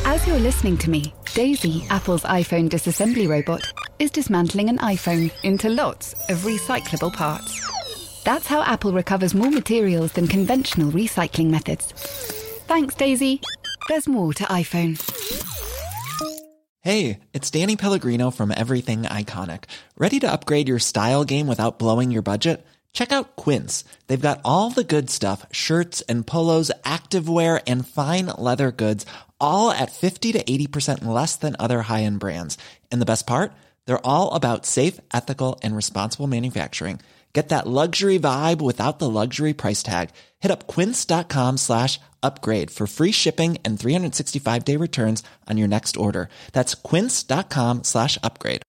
As you're listening to me, Daisy, Apple's iPhone disassembly robot, is dismantling an iPhone into lots of recyclable parts. That's how Apple recovers more materials than conventional recycling methods. Thanks, Daisy. There's more to iPhone. Hey, it's Danny Pellegrino from Everything Iconic. Ready to upgrade your style game without blowing your budget? Check out Quince. They've got all the good stuff, shirts and polos, activewear, and fine leather goods, all at 50 to 80% less than other high-end brands. And the best part? They're all about safe, ethical, and responsible manufacturing. Get that luxury vibe without the luxury price tag. Hit up quince.com/upgrade for free shipping and 365-day returns on your next order. That's quince.com/upgrade.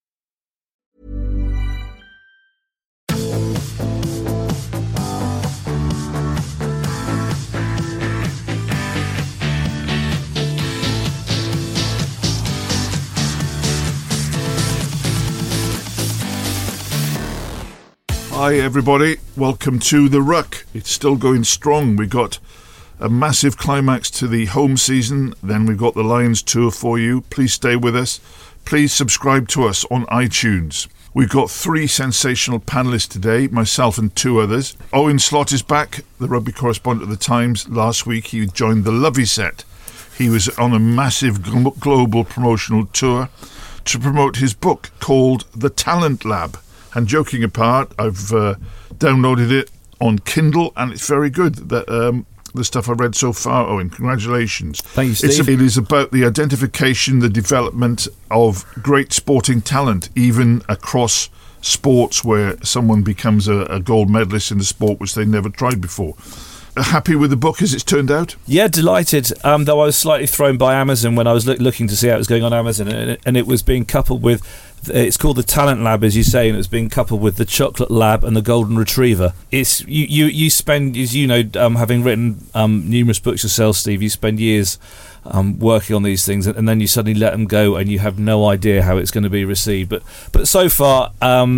Hi everybody, welcome to The Ruck. It's still going strong. We got a massive climax to the home season, then we've got the Lions tour for you. Please stay with us. Please subscribe to us on iTunes. We've got 3 sensational panellists today, myself and 2 others. Owen Slot is back, the rugby correspondent of The Times. Last week he joined the Lovey Set. He was on a massive global promotional tour to promote his book called The Talent Lab. And joking apart, I've downloaded it on Kindle, and it's very good. The stuff I've read so far, Owen, congratulations. Thank you, Steve. It is about the identification, the development of great sporting talent, even across sports where someone becomes a gold medalist in the sport which they never tried before. Happy with the book as it's turned out? Yeah, delighted. Though I was slightly thrown by Amazon when I was looking to see how it was going on Amazon, and it was being coupled with, it's called the Talent Lab, as you say, and it was being coupled with the Chocolate Lab and the Golden Retriever. It's you spend, as you know, having written numerous books yourself, Steve, you spend years working on these things, and then you suddenly let them go, and you have no idea how it's going to be received. But so far,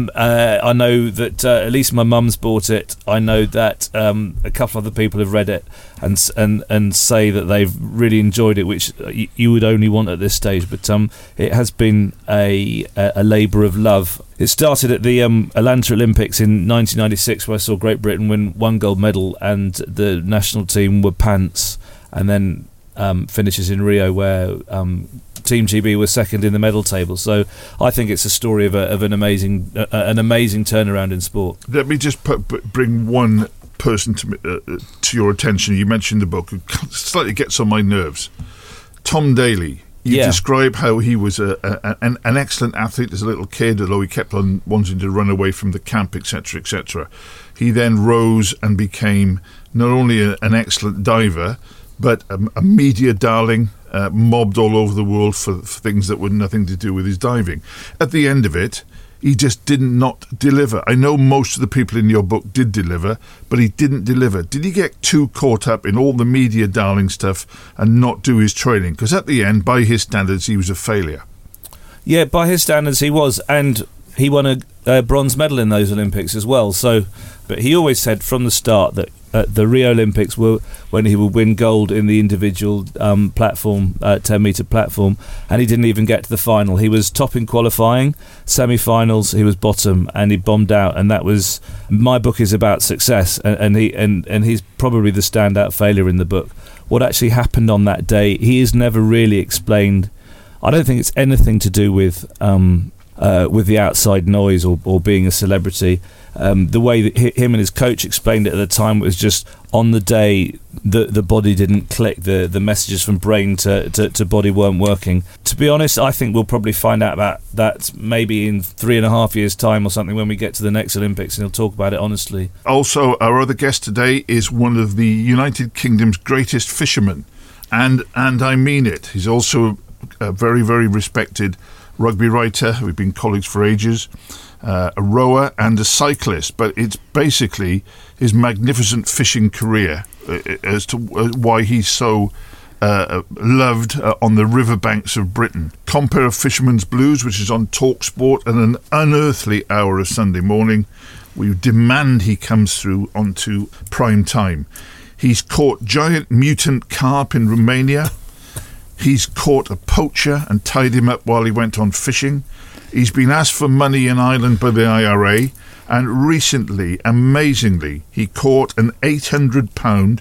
I know that at least my mum's bought it. I know that a couple of other people have read it and say that they've really enjoyed it, which you would only want at this stage. But it has been a labour of love. It started at the Atlanta Olympics in 1996, where I saw Great Britain win 1 gold medal, and the national team were pants, and then finishes in Rio, where Team GB was second in the medal table. So I think it's a story of an amazing turnaround in sport. Let me just bring one person to your attention. You mentioned the book, who slightly gets on my nerves. Tom Daley. You describe how he was an excellent athlete as a little kid, although he kept on wanting to run away from the camp, etc., etc. He then rose and became not only an excellent diver, but a media darling, mobbed all over the world for things that were nothing to do with his diving. At the end of it, he just did not deliver. I know most of the people in your book did deliver, but he didn't deliver. Did he get too caught up in all the media darling stuff and not do his training? Because at the end, by his standards, he was a failure. Yeah, by his standards, he was, and he won a bronze medal in those Olympics as well. So, but he always said from the start that the Rio Olympics were when he would win gold in the individual platform, 10-metre platform, and he didn't even get to the final. He was top in qualifying, semi-finals, he was bottom, and he bombed out. And that was, my book is about success, and he's probably the standout failure in the book. What actually happened on that day, he is never really explained. I don't think it's anything to do with the outside noise or being a celebrity. The way that him and his coach explained it at the time was just on the day the body didn't click, the messages from brain to body weren't working. To be honest, I think we'll probably find out about that maybe in 3.5 years' time or something when we get to the next Olympics, and he'll talk about it honestly. Also, our other guest today is one of the United Kingdom's greatest fishermen, and I mean it. He's also a very, very respected rugby writer. We've been colleagues for ages. A rower and a cyclist, but it's basically his magnificent fishing career as to why he's so loved on the riverbanks of Britain. Compere of Fisherman's Blues, which is on TalkSport at an unearthly hour of Sunday morning. We demand he comes through onto prime time. He's caught giant mutant carp in Romania. He's caught a poacher and tied him up while he went on fishing. He's been asked for money in Ireland by the IRA, and recently, amazingly, he caught an £800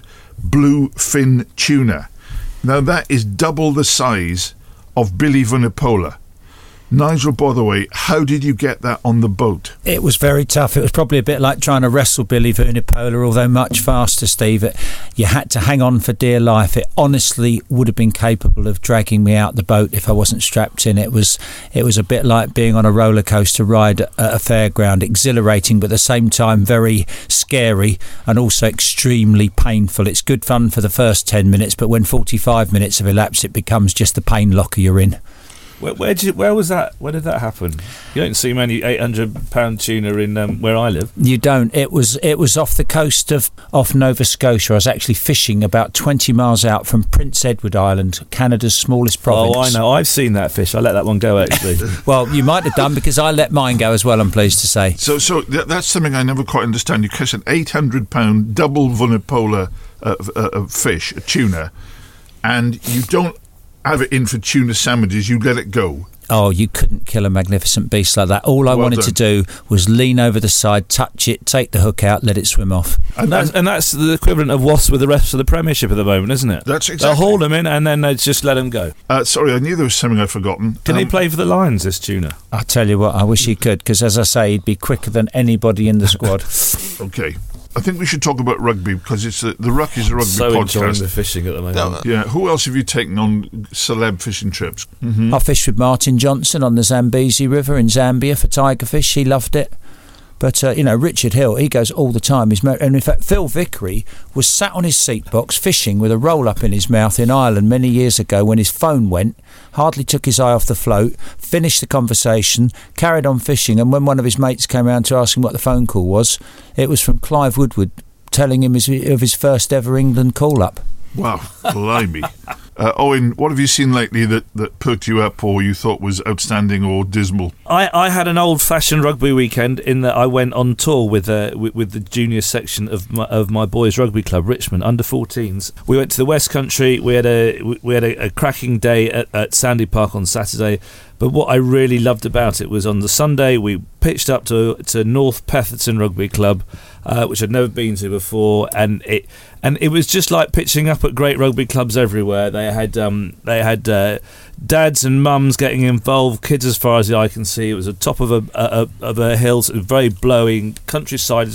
bluefin tuna. Now that is double the size of Billy Vunipola. Nigel Botherway, how did you get that on the boat? It was very tough. It was probably a bit like trying to wrestle Billy Vunipola, although much faster, Steve. You had to hang on for dear life. It honestly would have been capable of dragging me out the boat if I wasn't strapped in. It was a bit like being on a roller coaster ride at a fairground, exhilarating but at the same time very scary and also extremely painful. It's good fun for the first 10 minutes, but when 45 minutes have elapsed, it becomes just the pain locker you're in. Where was that? Where did that happen? You don't see many £800 tuna in where I live. You don't. It was off the coast off Nova Scotia. I was actually fishing about 20 miles out from Prince Edward Island, Canada's smallest province. Oh, I know. I've seen that fish. I let that one go, actually. Well, you might have done, because I let mine go as well, I'm pleased to say. So that's something I never quite understand. You catch an £800 double Vunipola fish, a tuna, and you don't have it in for tuna sandwiches, you let it go. Oh, you couldn't kill a magnificent beast like that. All I wanted to do was lean over the side, touch it, take the hook out, let it swim off. And that's the equivalent of Wasps with the rest of the Premiership at the moment, isn't it? That's exactly. They'll haul them in and then they just let them go. Sorry, I knew there was something I'd forgotten. Can he play for the Lions, this tuna? I tell you what, I wish he could, because as I say, he'd be quicker than anybody in the squad. Okay. I think we should talk about rugby, because it's the Ruck is a rugby so podcast. Enjoying the fishing at the moment. Yeah. Who else have you taken on celeb fishing trips? I fished with Martin Johnson on the Zambezi River in Zambia for tiger fish. He loved it. But, Richard Hill, he goes all the time. And in fact, Phil Vickery was sat on his seat box fishing with a roll-up in his mouth in Ireland many years ago when his phone went, hardly took his eye off the float, finished the conversation, carried on fishing, and when one of his mates came round to ask him what the phone call was, it was from Clive Woodward telling him of his first ever England call-up. Wow, blimey. Owen, what have you seen lately that perked you up or you thought was outstanding or dismal? I had an old-fashioned rugby weekend in that I went on tour with the junior section of my boys' rugby club, Richmond, under-14s. We went to the West Country. We had a cracking day at Sandy Park on Saturday. But what I really loved about it was on the Sunday we pitched up to North Petherton Rugby Club, which I'd never been to before, and it was just like pitching up at great rugby clubs everywhere. They had dads and mums getting involved, kids as far as the eye can see. It was at the top of a hill, so it was very blowing countryside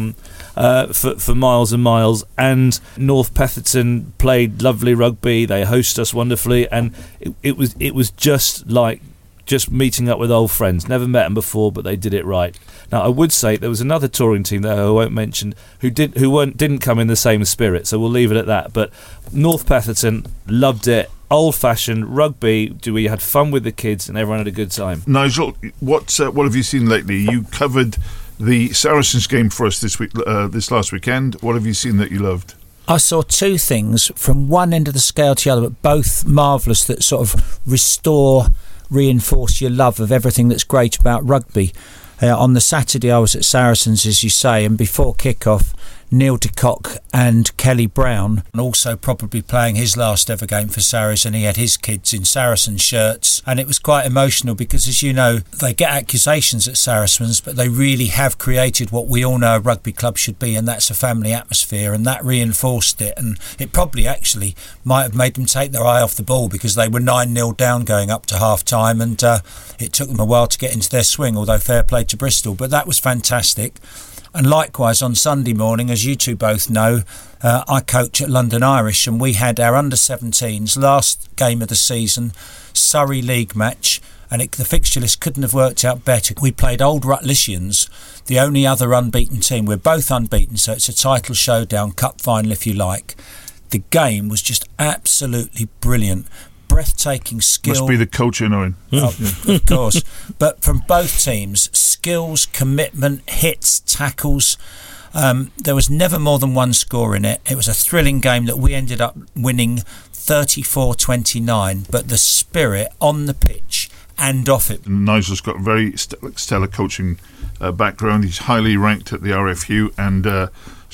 for miles and miles. And North Petherton played lovely rugby. They hosted us wonderfully, and it was just like meeting up with old friends. Never met them before, but they did it right. Now, I would say there was another touring team there who I won't mention who didn't come in the same spirit, so we'll leave it at that. But North Petherton loved it. Old-fashioned rugby. We had fun with the kids, and everyone had a good time. Nigel, what have you seen lately? You covered the Saracens game for us this last weekend. What have you seen that you loved? I saw two things from one end of the scale to the other, but both marvellous, that sort of reinforce your love of everything that's great about rugby. On the Saturday I was at Saracens, as you say, and before kick-off, Neil de Kock and Kelly Brown, and also probably playing his last ever game for Saracens, and he had his kids in Saracen shirts, and it was quite emotional because, as you know, they get accusations at Saracens, but they really have created what we all know a rugby club should be, and that's a family atmosphere, and that reinforced it, and it probably actually might have made them take their eye off the ball because they were 9-0 down going up to half-time, and it took them a while to get into their swing, although fair play to Bristol, but that was fantastic. And likewise on Sunday morning, as you two both know, I coach at London Irish, and we had our under-17s last game of the season, Surrey League match, and the fixture list couldn't have worked out better. We played Old Rutlishians, the only other unbeaten team. We're both unbeaten, so it's a title showdown, cup final if you like. The game was just absolutely brilliant. Breathtaking skill. Must be the coach, you know. Of course. But from both teams, skills, commitment, hits, tackles. There was never more than one score in it. It was a thrilling game that we ended up winning 34-29. But the spirit on the pitch and off it. Nigel's got a very stellar coaching background. He's highly ranked at the RFU and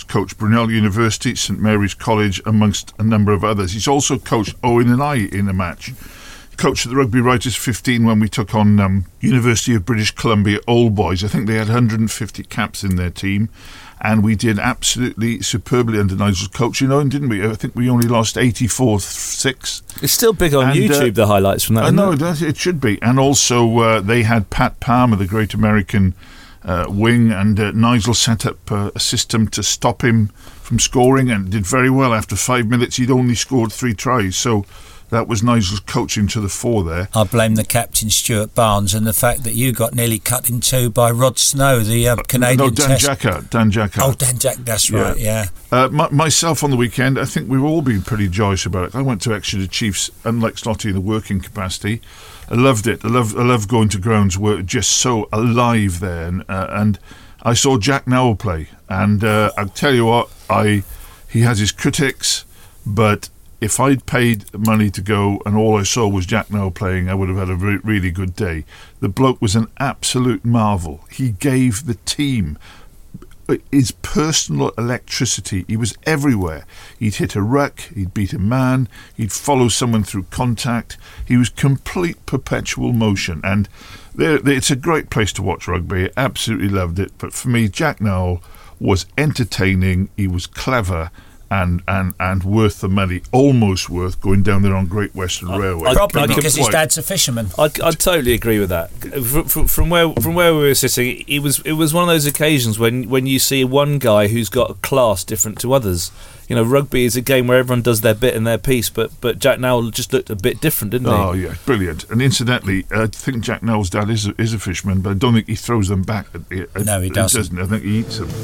He's coached Brunel University, St Mary's College, amongst a number of others. He's also coached Owen and I in a match. He coached the Rugby Writers 15 when we took on University of British Columbia Old Boys. I think they had 150 caps in their team. And we did absolutely superbly under Nigel's coaching, didn't we? I think we only lost 84-6. It's still big on YouTube, the highlights from that. I know, it should be. And also they had Pat Palmer, the great American wing, and Nigel set up a system to stop him from scoring and did very well. After 5 minutes, he'd only scored 3 tries. So that was Nigel's coaching to the fore there. I blame the captain, Stuart Barnes, and the fact that you got nearly cut in two by Rod Snow, the Canadian Dan Jackart. Oh, Dan Jackart, that's right, yeah. Myself on the weekend, I think we've all been pretty joyous about it. I went to Exeter Chiefs, unlike Slotty, in a working capacity. I loved it. I love going to grounds where it's just so alive there. And I saw Jack Nowell play. And I'll tell you what, he has his critics, but if I'd paid money to go and all I saw was Jack Nowell playing, I would have had a really good day. The bloke was an absolute marvel. He gave the team his personal electricity. He was everywhere. He'd hit a ruck, he'd beat a man, he'd follow someone through contact. He was complete perpetual motion. And it's a great place to watch rugby. I absolutely loved it. But for me, Jack Nowell was entertaining, he was clever, and worth the money, almost worth going down there on Great Western Railway. Probably because his dad's a fisherman. I totally agree with that. From where we were sitting, it was one of those occasions when you see one guy who's got a class different to others. You know, rugby is a game where everyone does their bit and their piece, but Jack Nowell just looked a bit different, didn't he? Oh yeah, brilliant. And incidentally, I think Jack Nowell's dad is a fisherman, but I don't think he throws them back. No, he doesn't. I think he eats them.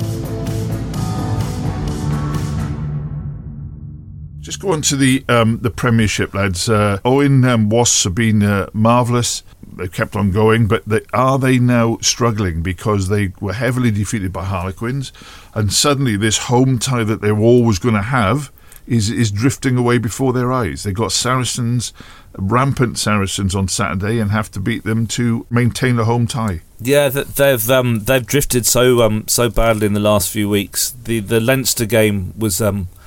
Just go on to the Premiership, lads. Owen Wasps have been marvellous. They've kept on going, but are they now struggling because they were heavily defeated by Harlequins, and suddenly this home tie that they were always going to have is drifting away before their eyes? They got Saracens, rampant Saracens on Saturday, and have to beat them to maintain the home tie. Yeah, they've drifted so badly in the last few weeks. The Leinster game was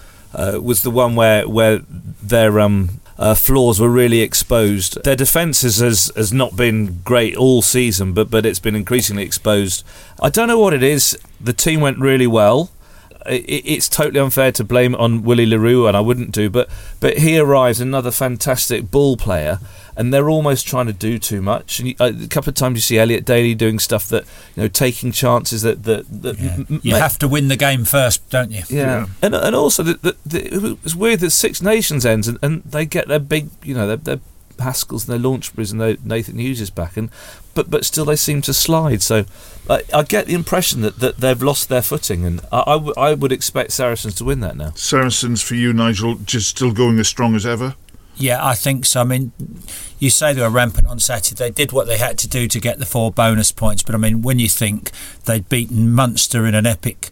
the one where their flaws were really exposed. Their defence has not been great all season, but it's been increasingly exposed. I don't know what it is. The team went really well. It's totally unfair to blame it on Willie LaRue, and I wouldn't do, but he arrives, another fantastic ball player, and they're almost trying to do too much. And a couple of times you see Elliot Daly doing stuff that, taking chances that you have to win the game first, don't you? Yeah. And also it was weird that Six Nations ends and they get their big, their Haskells and their Launchburys and their Nathan Hughes is back, but still they seem to slide. So I get the impression that they've lost their footing, and I would expect Saracens to win that now. Saracens for you, Nigel, just still going as strong as ever? Yeah, I think so. I mean, you say they were rampant on Saturday. They did what they had to do to get the 4 bonus points, but I mean, when you think they'd beaten Munster in an epic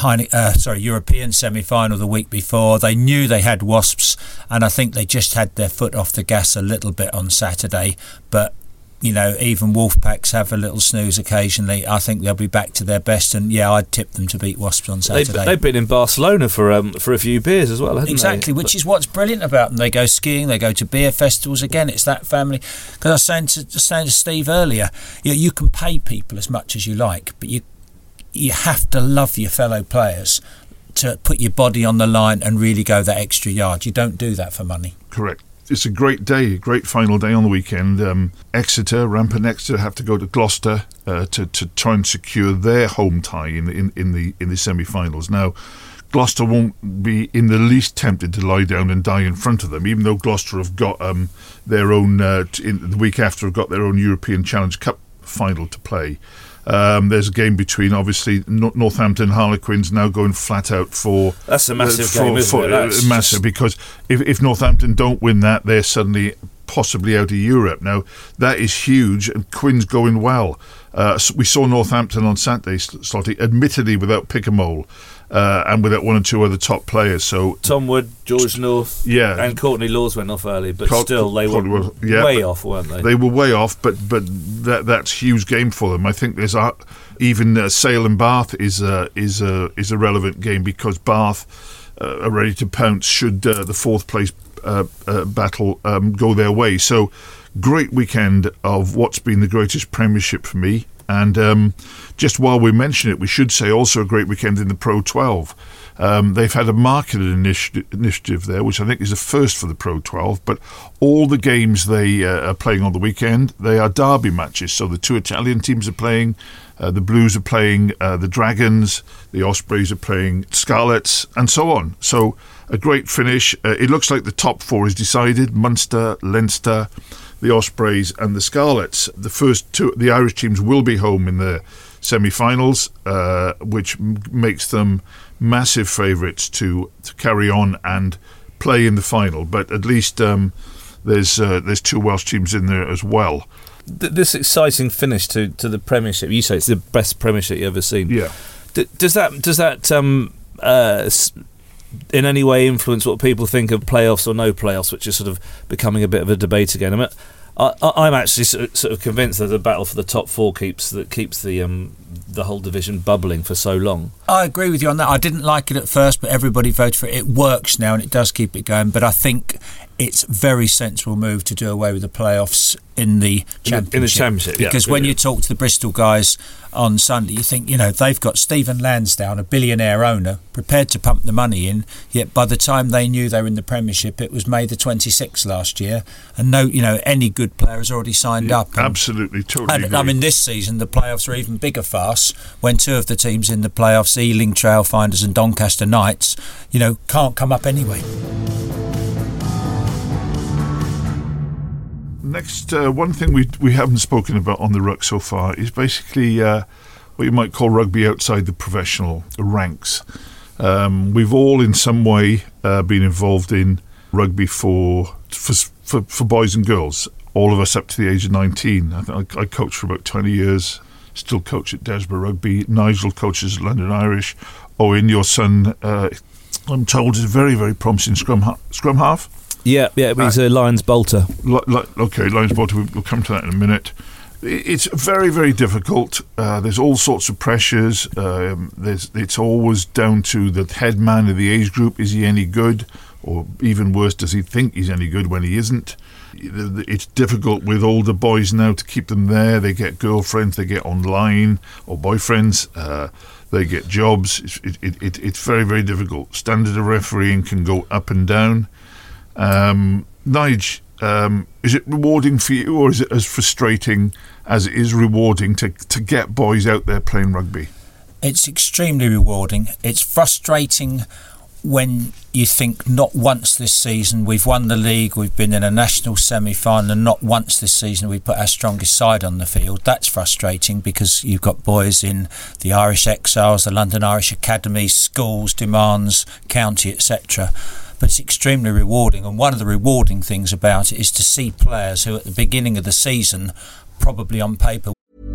European semi-final the week before, they knew they had Wasps, and I think they just had their foot off the gas a little bit on Saturday. But even Wolfpacks have a little snooze occasionally. I think they'll be back to their best, and I'd tip them to beat Wasps on Saturday. They've been in Barcelona for a few beers as well, haven't exactly, they? Which is what's brilliant about them. They go skiing, they go to beer festivals. Again, it's that family. Because I was saying to Steve earlier, you can pay people as much as you like, but you have to love your fellow players to put your body on the line and really go that extra yard. You don't do that for money. Correct. It's a great day, a great final day on the weekend. Rampant Exeter have to go to Gloucester to try and secure their home tie in the semi-finals. Now, Gloucester won't be in the least tempted to lie down and die in front of them, even though Gloucester have got their own, in the week after, have got their own European Challenge Cup final to play. There's a game between, obviously, Northampton Harlequins now going flat out for... That's a massive game, isn't it? Massive, because if Northampton don't win that, they're suddenly possibly out of Europe. Now, that is huge, and Quins going well. We saw Northampton on Saturday, Slotty, admittedly without Pick-a-Mole and without one or two other top players. So Tom Wood, George North, and Courtney Laws went off early, but still they were way off, weren't they? They were way off, but that's a huge game for them. I think there's even Sale and Bath is a relevant game, because Bath are ready to pounce should the fourth place battle go their way. So great weekend of what's been the greatest Premiership for me. And just while we mention it, we should say also a great weekend in the Pro 12. They've had a marketed initiative there, which I think is a first for the Pro 12. But all the games they are playing on the weekend, they are derby matches. So the two Italian teams are playing, the Blues are playing the Dragons, the Ospreys are playing Scarlets, and so on. So a great finish. It looks like the top four is decided: Munster, Leinster, the Ospreys and the Scarlets. The first two, the Irish teams, will be home in the semi-finals, which makes them massive favourites to carry on and play in the final. But at least there's two Welsh teams in there as well. This exciting finish to the Premiership. You say it's the best Premiership you've ever seen. Yeah. Does that in any way influence what people think of playoffs or no playoffs, which is sort of becoming a bit of a debate again? I mean, I'm actually sort of convinced that the battle for the top four keeps the whole division bubbling for so long. I agree with you on that. I didn't like it at first, but everybody voted for it. It works now and it does keep it going. But I think it's a very sensible move to do away with the playoffs in the Championship. In the Championship, because when you talk to the Bristol guys on Sunday, you think, they've got Stephen Lansdowne, a billionaire owner, prepared to pump the money in, yet by the time they knew they were in the Premiership, it was May the 26th last year, and any good player has already signed up. And, absolutely, totally agree. I mean, this season the playoffs are even bigger farce when two of the teams in the playoffs, Ealing Trailfinders and Doncaster Knights, can't come up anyway. Next, one thing we haven't spoken about on the ruck so far is basically what you might call rugby outside the professional ranks. We've all in some way been involved in rugby for boys and girls, all of us up to the age of 19. I coached for about 20 years, still coach at Desborough Rugby. Nigel coaches at London Irish. Owen, your son, I'm told, is a very, very promising scrum half. Yeah, he's a Lions bolter. Okay, Lions bolter, we'll come to that in a minute. It's very, very difficult. There's all sorts of pressures. It's always down to the head man of the age group. Is he any good? Or even worse, does he think he's any good when he isn't? It's difficult with older boys now to keep them there. They get girlfriends, they get online, or boyfriends. They get jobs. It's very, very difficult. Standard of refereeing can go up and down. Nige, is it rewarding for you, or is it as frustrating as it is rewarding to get boys out there playing rugby? It's extremely rewarding. It's frustrating when you think not once this season we've won the league, we've been in a national semi-final, and not once this season we put our strongest side on the field. That's frustrating because you've got boys in the Irish Exiles, the London Irish Academy, schools, demands, county, etc. But it's extremely rewarding, and one of the rewarding things about it is to see players who at the beginning of the season, probably on paper.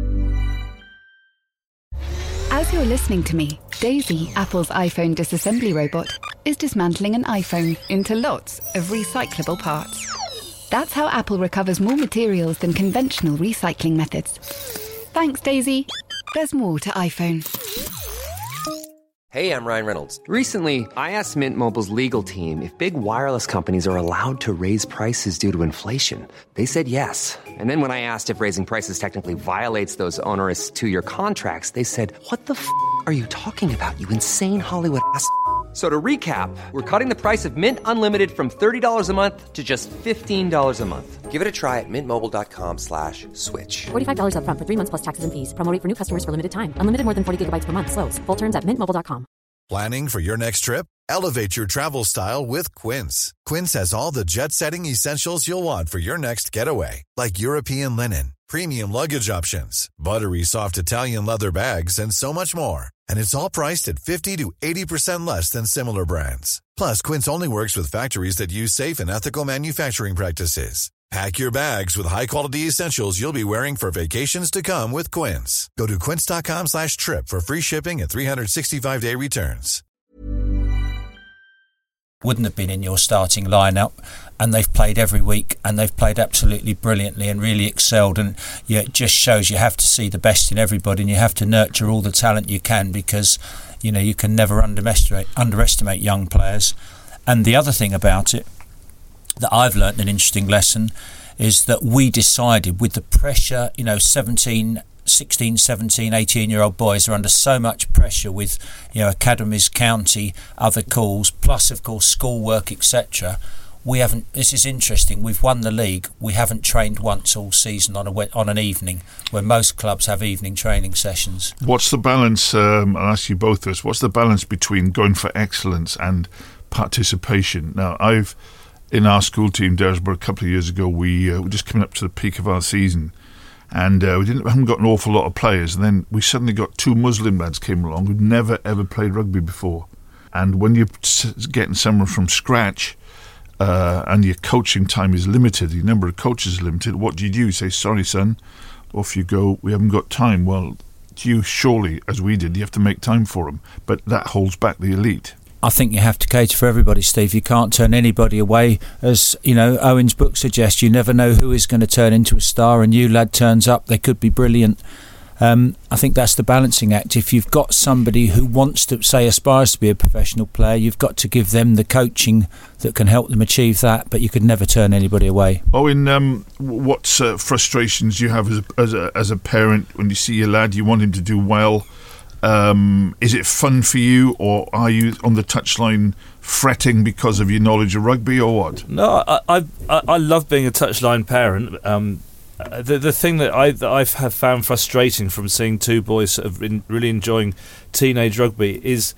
As you're listening to me, Daisy, Apple's iPhone disassembly robot, is dismantling an iPhone into lots of recyclable parts. That's how Apple recovers more materials than conventional recycling methods. Thanks, Daisy. There's more to iPhone. Hey, I'm Ryan Reynolds. Recently, I asked Mint Mobile's legal team if big wireless companies are allowed to raise prices due to inflation. They said yes. And then when I asked if raising prices technically violates those onerous two-year contracts, they said, "What the f*** are you talking about, you insane Hollywood ass?" So to recap, we're cutting the price of Mint Unlimited from $30 a month to just $15 a month. Give it a try at mintmobile.com/switch. $45 up front for 3 months plus taxes and fees. Promo rate for new customers for limited time. Unlimited more than 40 gigabytes per month. Slows full terms at mintmobile.com. Planning for your next trip? Elevate your travel style with Quince. Quince has all the jet-setting essentials you'll want for your next getaway, like European linen, premium luggage options, buttery soft Italian leather bags, and so much more. And it's all priced at 50 to 80% less than similar brands. Plus, Quince only works with factories that use safe and ethical manufacturing practices. Pack your bags with high-quality essentials you'll be wearing for vacations to come with Quince. Go to quince.com/trip for free shipping and 365-day returns. Wouldn't have been in your starting lineup, and they've played every week, and they've played absolutely brilliantly and really excelled. And it just shows you have to see the best in everybody, and you have to nurture all the talent you can, because you can never underestimate young players. And the other thing about it that I've learnt, an interesting lesson, is that we decided with the pressure, 16, 17, 18-year-old boys are under so much pressure with, academies, county, other calls, plus, of course, schoolwork, etc. We haven't. This is interesting. We've won the league. We haven't trained once all season on an evening, where most clubs have evening training sessions. What's the balance? I'll ask you both this. What's the balance between going for excellence and participation? Now, in our school team, Daresborough, a couple of years ago, we were just coming up to the peak of our season. And we haven't got an awful lot of players. And then we suddenly got 2 Muslim lads came along who'd never, ever played rugby before. And when you're getting someone from scratch and your coaching time is limited, your number of coaches is limited, what do? You say, sorry, son, off you go. We haven't got time. Well, you surely, as we did, you have to make time for them. But that holds back the elite. I think you have to cater for everybody, Steve. You can't turn anybody away. As Owen's book suggests, you never know who is going to turn into a star. A new lad turns up, they could be brilliant. I think that's the balancing act. If you've got somebody who wants to, say, aspires to be a professional player, you've got to give them the coaching that can help them achieve that, but you could never turn anybody away. Owen, what frustrations do you have as a parent when you see your lad, you want him to do well? Is it fun for you, or are you on the touchline fretting because of your knowledge of rugby, or what? No, I love being a touchline parent. The thing that I've found frustrating from seeing 2 boys sort of really enjoying teenage rugby is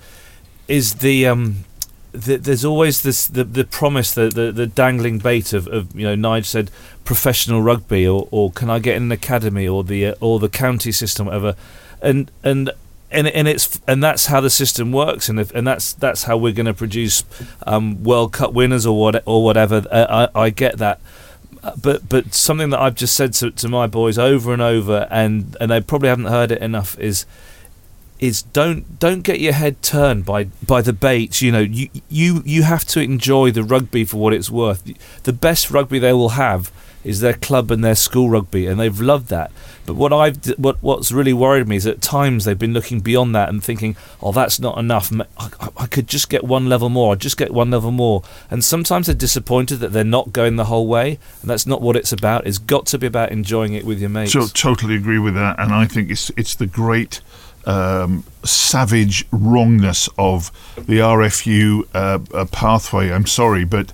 there's always the promise, the dangling bait of Nigel said professional rugby, or can I get in an academy, or the county system, whatever, and that's how the system works, and that's how we're going to produce World Cup winners or whatever. I get that, but something that I've just said to my boys over and over, and they probably haven't heard it enough, is don't get your head turned by the bait. You have to enjoy the rugby for what it's worth. The best rugby they will have is their club and their school rugby, and they've loved that. But what's really worried me is at times they've been looking beyond that and thinking, oh, that's not enough. I could just get one level more. I'd just get one level more. And sometimes they're disappointed that they're not going the whole way, and that's not what it's about. It's got to be about enjoying it with your mates. So totally agree with that, and I think it's the great savage wrongness of the RFU pathway. I'm sorry, but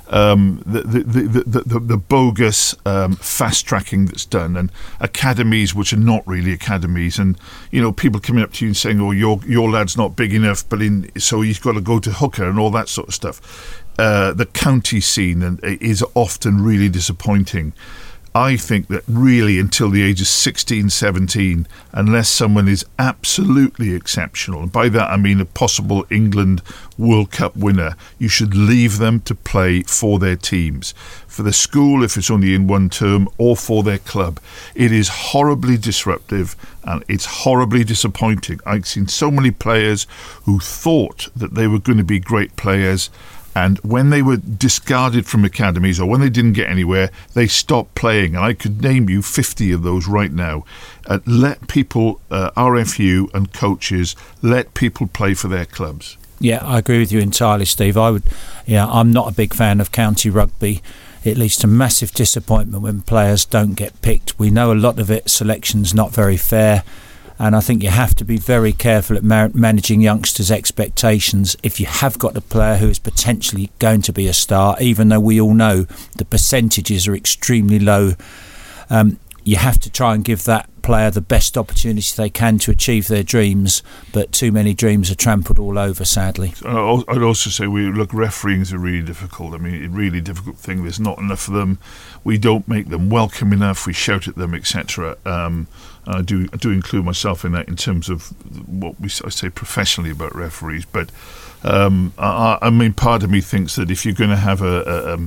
the bogus fast tracking that's done, and academies which are not really academies, and people coming up to you and saying, "Oh, your lad's not big enough, so he's got to go to hooker," and all that sort of stuff. The county scene is often really disappointing. I think that really until the age of 16, 17, unless someone is absolutely exceptional, and by that I mean a possible England World Cup winner, you should leave them to play for their teams. For the school, if it's only in one term, or for their club. It is horribly disruptive and it's horribly disappointing. I've seen so many players who thought that they were going to be great players, and when they were discarded from academies or when they didn't get anywhere, they stopped playing. And I could name you 50 of those right now. Let people, RFU and coaches, let people play for their clubs. Yeah, I agree with you entirely, Steve. I'm not a big fan of county rugby. It leads to massive disappointment when players don't get picked. We know a lot of it, selection's not very fair. And I think you have to be very careful at managing youngsters' expectations. If you have got a player who is potentially going to be a star, even though we all know the percentages are extremely low, you have to try and give that player the best opportunity they can to achieve their dreams. But too many dreams are trampled all over, sadly. I'd also say, refereeing is a really difficult. A really difficult thing. There's not enough of them. We don't make them welcome enough. We shout at them, etc. I do include myself in that in terms of what I say professionally about referees. But part of me thinks that if you're going to have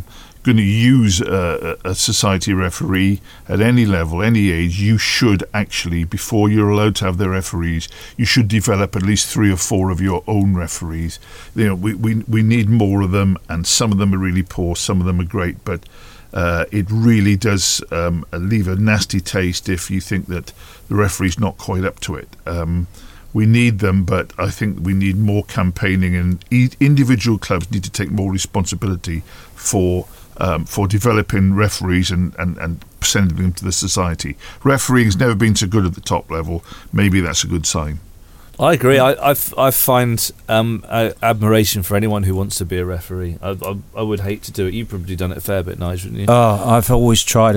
going to use a society referee at any level, any age, you should actually, before you're allowed to have their referees, you should develop at least 3 or 4 of your own referees. You know, we need more of them, and some of them are really poor, some of them are great, but it really does leave a nasty taste if you think that the referee's not quite up to it. We need them, but I think we need more campaigning, and individual clubs need to take more responsibility for developing referees and sending them to the society. Refereeing's never been so good at the top level. Maybe that's a good sign. I agree. I find admiration for anyone who wants to be a referee. I would hate to do it. You've probably done it a fair bit, Nigel, haven't you? I've always tried.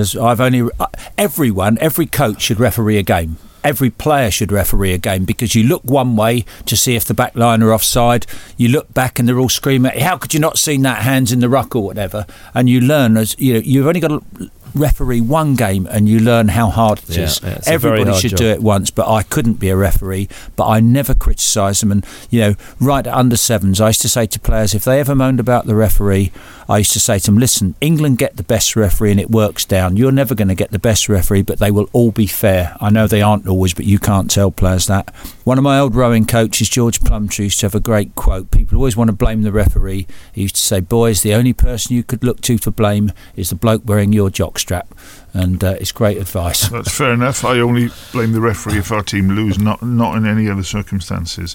Every coach should referee a game. Every player should referee a game, because you look one way to see if the back line are offside, you look back and they're all screaming, how could you not seen that, hands in the ruck or whatever, and you learn, as you know, you've only got to referee one game and you learn how hard it is. Everybody should do it once, but I couldn't be a referee, but I never criticise them. And you know, right at under 7s, I used to say to players, if they ever moaned about the referee, I used to say to them, listen, England get the best referee and it works down. You're never going to get the best referee, but they will all be fair. I know they aren't always, but you can't tell players that. One of my old rowing coaches, George Plumtree, used to have a great quote. People always want to blame the referee. He used to say, boys, the only person you could look to for blame is the bloke wearing your jockstrap. And it's great advice. That's fair enough. I only blame the referee if our team lose, not in any other circumstances.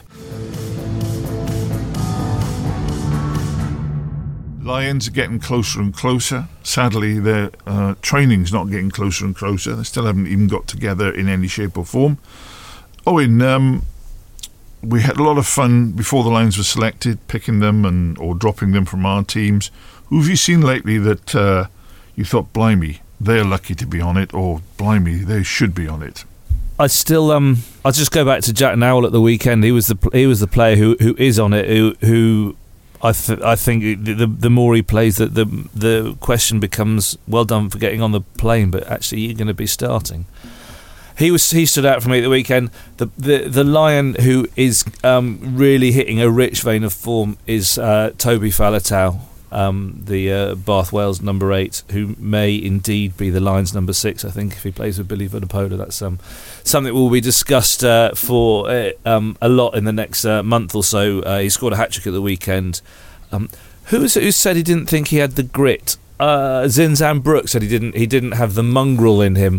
Lions are getting closer and closer. Sadly, their training's not getting closer and closer. They still haven't even got together in any shape or form. Owen, we had a lot of fun before the Lions were selected, picking them or dropping them from our teams. Who have you seen lately that you thought, blimey, they're lucky to be on it, or blimey, they should be on it? I still I'll just go back to Jack Nowell at the weekend. He was the player who is on it, who I think the more he plays, the question becomes, well done for getting on the plane, but actually you're going to be starting. He stood out for me at the weekend. The Lion who is really hitting a rich vein of form is Toby Faletau, the Bath Wales number 8, who may indeed be the Lions number 6. I think if he plays with Billy Vunipola, that's something will be discussed for a lot in the next month or so. He scored a hat-trick at the weekend. Who said he didn't think he had the grit? Zinzan Brooks said he didn't have the mongrel in him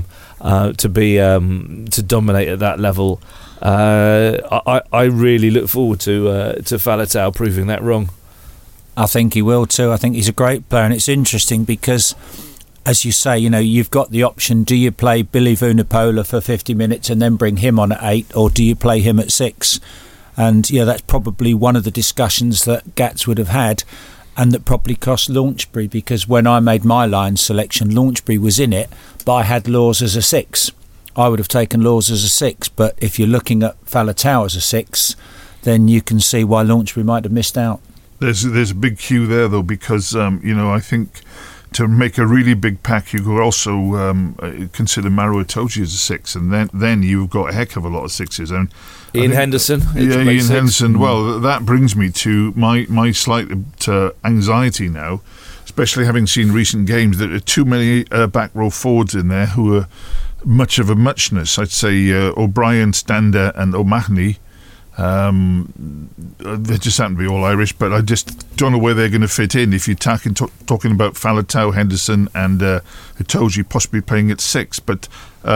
to dominate at that level. I really look forward to Faletau proving that wrong. I think he will too. I think he's a great player, and it's interesting because, as you say, you know, you've got the option: do you play Billy Vunipola for 50 minutes and then bring him on at 8, or do you play him at 6? And yeah, that's probably one of the discussions that Gats would have had, and that probably cost Launchbury, because when I made my line selection, Launchbury was in it, but I had Laws as a 6. I would have taken Laws as a 6, but if you're looking at Faletau as a 6, then you can see why Launchbury might have missed out. There's a big queue there, though, because I think to make a really big pack, you could also consider Maro Itoje as a 6, and then you've got a heck of a lot of 6s. And Ian Henderson. Yeah, Ian Henderson. Well, that brings me to my slight anxiety now, especially having seen recent games, that there are too many back row forwards in there who are much of a muchness. I'd say O'Brien, Stander and O'Mahony. They just happen to be all Irish, but I just don't know where they're going to fit in. If you're talking about Faletau, Henderson and Itoje possibly playing at 6, but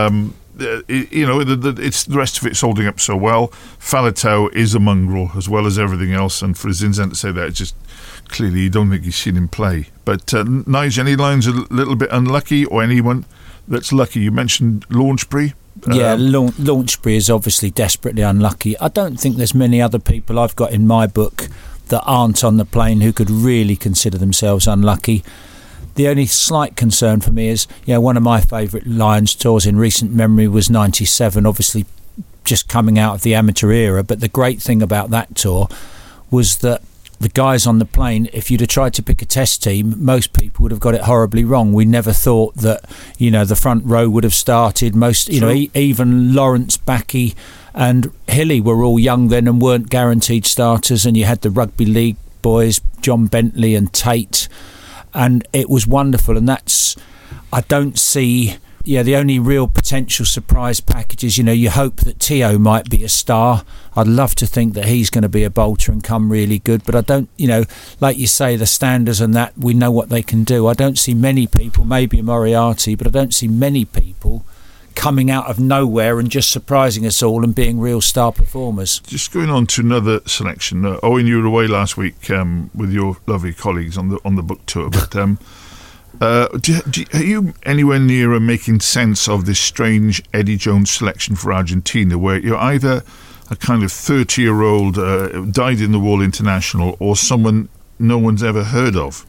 it's the rest of it's holding up so well. Faletau is a mongrel as well as everything else, and for Zinzan to say that, it's just clearly you don't think you've seen him play. But Nigel, any lines a little bit unlucky, or anyone that's lucky? You mentioned Launchbury. Yeah, Launchbury is obviously desperately unlucky. I don't think there's many other people I've got in my book that aren't on the plane who could really consider themselves unlucky. The only slight concern for me is, one of my favourite Lions tours in recent memory was 97, obviously just coming out of the amateur era. But the great thing about that tour was that the guys on the plane, if you'd have tried to pick a test team, most people would have got it horribly wrong. We never thought that, the front row would have started. Even Lawrence, Backey and Hilly were all young then and weren't guaranteed starters. And you had the rugby league boys, John Bentley and Tate. and it was wonderful. And I don't see. Yeah, the only real potential surprise packages, you hope that Tio might be a star. I'd love to think that he's going to be a bolter and come really good, but I don't, like you say, the standards and that, we know what they can do. I don't see many people, maybe a Moriarty, but I don't see many people coming out of nowhere and just surprising us all and being real star performers. Just going on to another selection. Owen, you were away last week with your lovely colleagues on the book tour, but... are you anywhere near making sense of this strange Eddie Jones selection for Argentina, where you're either a kind of 30-year-old dyed-in-the-wool international or someone no one's ever heard of?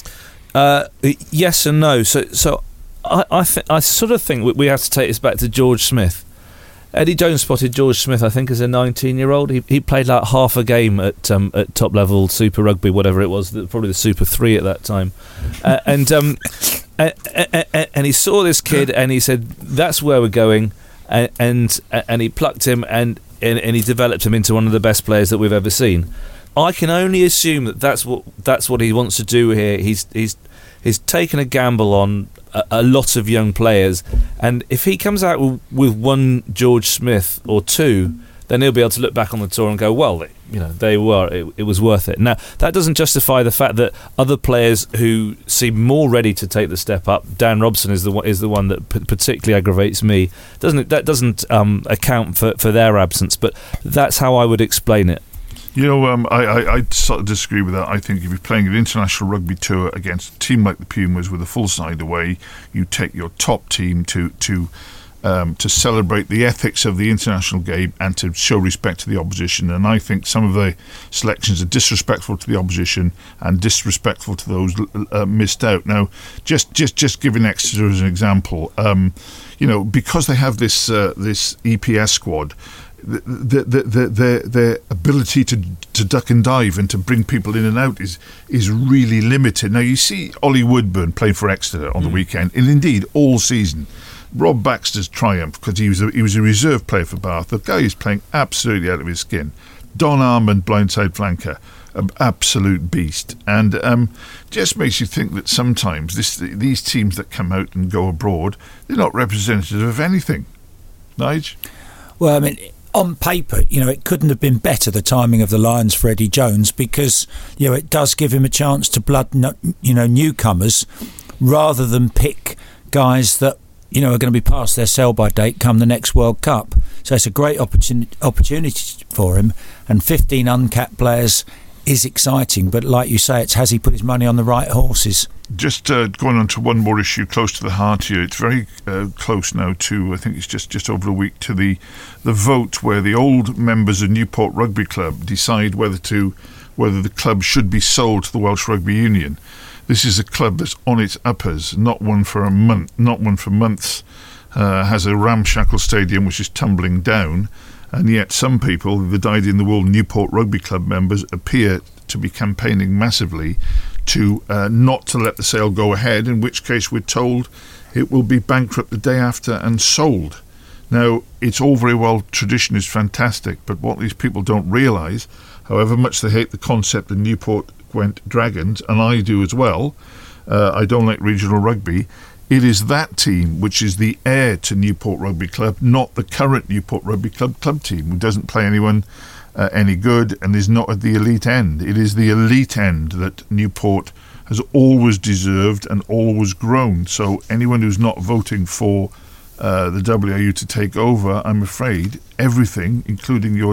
Yes and no. So I sort of think we have to take this back to George Smith. Eddie Jones spotted George Smith, I think, as a 19-year-old. He played like half a game at top-level Super Rugby, whatever it was, probably the Super 3 at that time. And he saw this kid and he said, that's where we're going. And he plucked him and he developed him into one of the best players that we've ever seen. I can only assume that that's what he wants to do here. He's taken a gamble on a lot of young players, and if he comes out with one George Smith or two, then he'll be able to look back on the tour and go, well, it was worth it. Now, that doesn't justify the fact that other players who seem more ready to take the step up, Dan Robson is the one that particularly aggravates me. That doesn't account for their absence, but that's how I would explain it. I sort of disagree with that. I think if you're playing an international rugby tour against a team like the Pumas with a full side away, you take your top team to celebrate the ethics of the international game and to show respect to the opposition. And I think some of the selections are disrespectful to the opposition and disrespectful to those missed out. Now, just giving Exeter as an example, because they have this EPS squad. Their ability to duck and dive and to bring people in and out is really limited. Now you see Ollie Woodburn playing for Exeter on the weekend, and indeed all season. Rob Baxter's triumph because he was a reserve player for Bath. The guy is playing absolutely out of his skin. Don Armand, blindside flanker, an absolute beast, and just makes you think that sometimes these teams that come out and go abroad, they're not representative of anything. Nige? Well, I mean, on paper, it couldn't have been better, the timing of the Lions for Eddie Jones, because, it does give him a chance to blood, newcomers, rather than pick guys that, are going to be past their sell-by date come the next World Cup. So it's a great opportunity for him, and 15 uncapped players is exciting, but like you say, has he put his money on the right horses? Just going on to one more issue close to the heart here. It's very close now to, I think it's just over a week, to the vote where the old members of Newport Rugby Club decide whether the club should be sold to the Welsh Rugby Union. This is a club that's on its uppers, not one for months, has a ramshackle stadium which is tumbling down, and yet some people, the dyed-in-the-wool Newport Rugby Club members, appear to be campaigning massively to not to let the sale go ahead, in which case we're told it will be bankrupt the day after and sold. Now, it's all very well, tradition is fantastic, but what these people don't realise, however much they hate the concept of Newport Gwent Dragons, and I do as well, I don't like regional rugby, it is that team which is the heir to Newport Rugby Club, not the current Newport Rugby Club team, who doesn't play anyone any good and is not at the elite end. It is the elite end that Newport has always deserved and always grown. So anyone who's not voting for the WRU to take over, I'm afraid everything, including your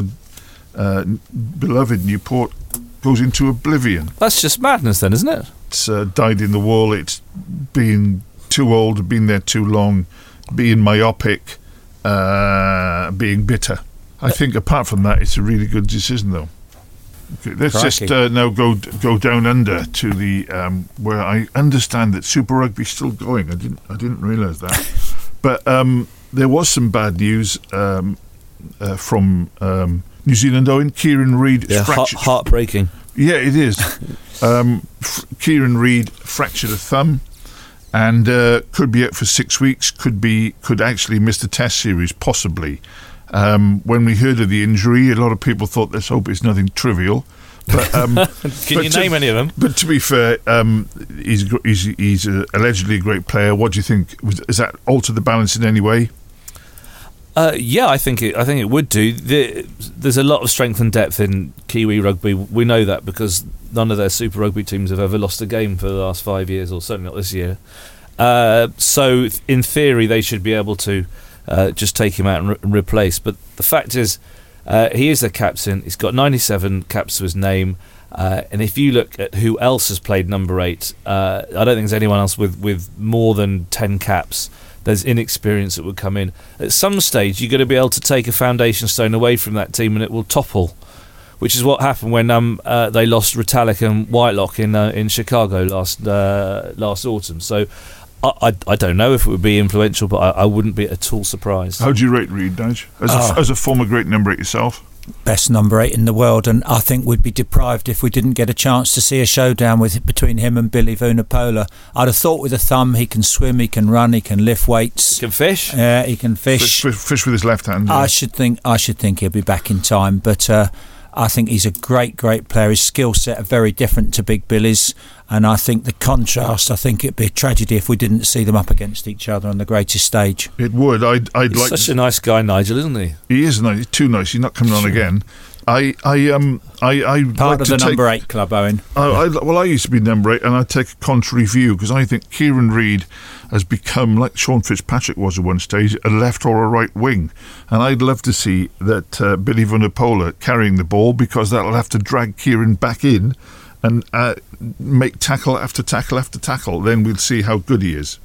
beloved Newport, goes into oblivion. That's just madness then, isn't it? It's dyed in the wool. It's being too old, been there too long, being myopic, being bitter. I think apart from that, it's a really good decision, though. Okay, let's Crikey. just now go down under to the where I understand that Super Rugby's still going. I didn't realise that, but there was some bad news from New Zealand. Owen, Kieran Reid, heartbreaking. Yeah, it is. Kieran Reid fractured a thumb and could be out for 6 weeks. Could actually miss the Test series, possibly. When we heard of the injury, a lot of people thought, let's hope it's nothing trivial. But, can you name any of them? But to be fair, he's allegedly a great player. What do you think? Has that altered the balance in any way? Yeah, I think it would do. There's a lot of strength and depth in Kiwi rugby. We know that because none of their Super Rugby teams have ever lost a game for the last 5 years, or certainly not this year. So in theory, they should be able to just take him out and replace. But the fact is, he is their captain. He's got 97 caps to his name. And if you look at who else has played number 8, I don't think there's anyone else with more than 10 caps. There's inexperience that would come in. At some stage, you're going to be able to take a foundation stone away from that team and it will topple, which is what happened when they lost Retallick and Whitelock in Chicago last autumn. So I don't know if it would be influential, but I wouldn't be at all surprised. How do you rate Reid, Nige? As a former great number 8 yourself? Best number 8 in the world, and I think we'd be deprived if we didn't get a chance to see a showdown between him and Billy Vunipola. I'd have thought with a thumb he can swim, he can run, he can lift weights, he can fish. Yeah, he can fish. Fish with his left hand. Yeah. I should think he'll be back in time, but I think he's a great player. His skill set are very different to Big Billy's, and I think the contrast, I think it'd be a tragedy if we didn't see them up against each other on the greatest stage. It would. He's such a nice guy, Nigel, isn't he? He is nice. He's too nice. He's not coming on again. I part of the number 8 club, Owen. I used to be number 8, and I take a contrary view because I think Kieran Reid has become, like Sean Fitzpatrick was at one stage, a left or a right wing, and I'd love to see that Billy Vunipola carrying the ball, because that'll have to drag Kieran back in and make tackle after tackle after tackle. Then we'll see how good he is.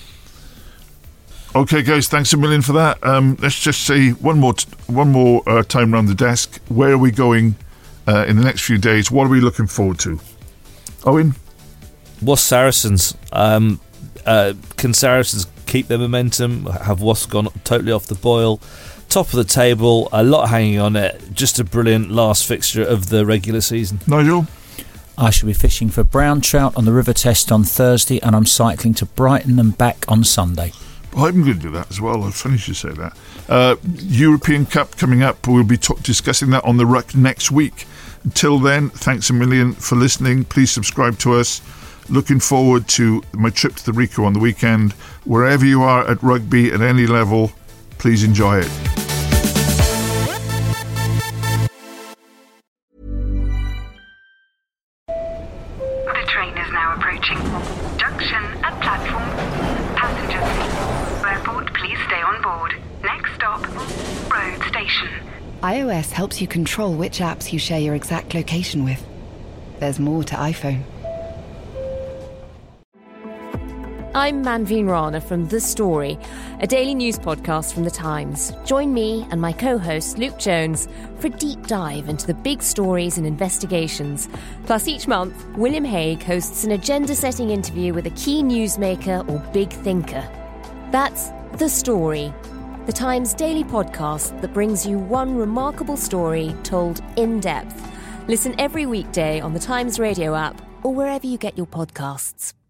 Okay, guys, thanks a million for that. Let's just say one more time around the desk. Where are we going in the next few days? What are we looking forward to? Owen? Wasps Saracens. Can Saracens keep their momentum? Have Wasps gone totally off the boil? Top of the table, a lot hanging on it. Just a brilliant last fixture of the regular season. Nigel? I shall be fishing for brown trout on the River Test on Thursday, and I'm cycling to Brighton and back on Sunday. Well, I'm going to do that as well. It's funny you should say that. European Cup coming up. We'll be discussing that on the Ruck next week. Until then, thanks a million for listening. Please subscribe to us. Looking forward to my trip to the Rico on the weekend. Wherever you are at rugby at any level, please enjoy it. The train is now approaching. Junction at platform. Passengers, airport, please stay on board. Next stop, road station. iOS helps you control which apps you share your exact location with. There's more to iPhone. I'm Manveen Rana from The Story, a daily news podcast from The Times. Join me and my co-host Luke Jones for a deep dive into the big stories and investigations. Plus, each month, William Hague hosts an agenda-setting interview with a key newsmaker or big thinker. That's The Story, The Times daily podcast that brings you one remarkable story told in depth. Listen every weekday on The Times radio app or wherever you get your podcasts.